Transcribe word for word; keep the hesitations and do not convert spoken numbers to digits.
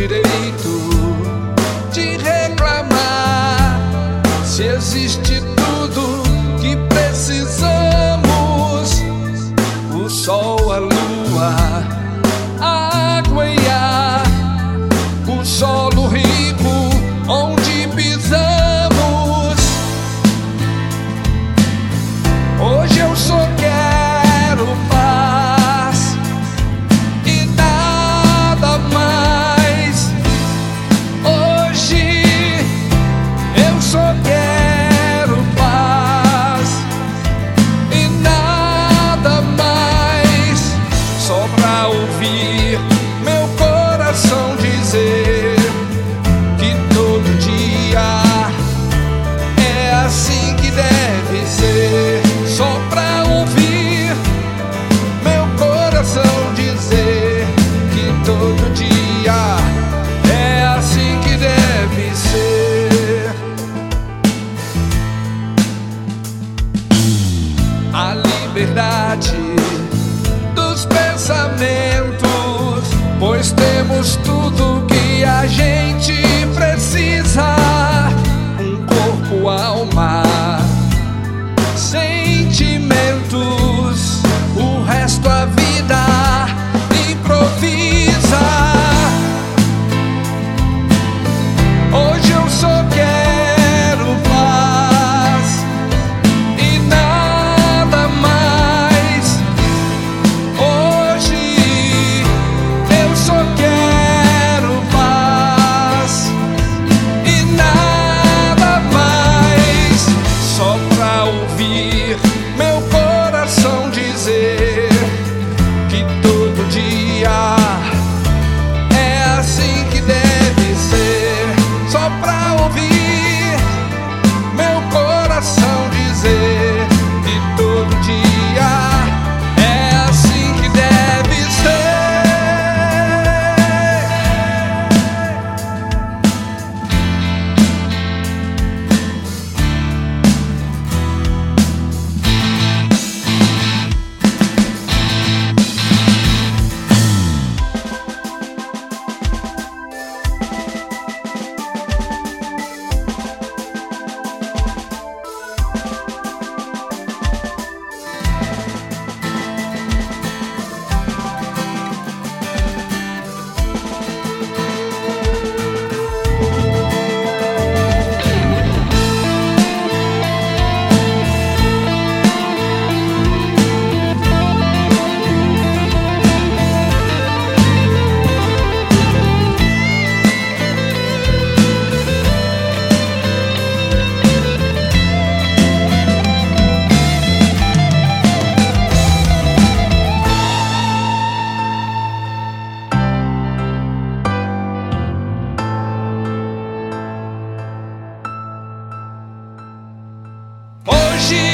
direito de reclamar se existe tudo que precisamos: o sol, a lua, a água e ar, o solo rico onde pisamos. Hoje eu só quero paz e nada mais. Hoje eu só quero paz e nada mais. Só pra ouvir meu coração dizer que todo dia é assim que deve ser. Só pra ouvir meu coração dizer que todo dia é assim que deve ser. A liberdade dos pensamentos, pois temos tudo que a gente precisa: um corpo, alma, sentimentos, o resto a vida improvisa. Hoje eu só quero paz e nada mais. Hoje eu só quero paz e nada mais. Só pra ouvir meu coração dizer que todo dia é assim que deve ser. Só pra ouvir meu coração dizer que todo dia é assim que deve ser. Hoje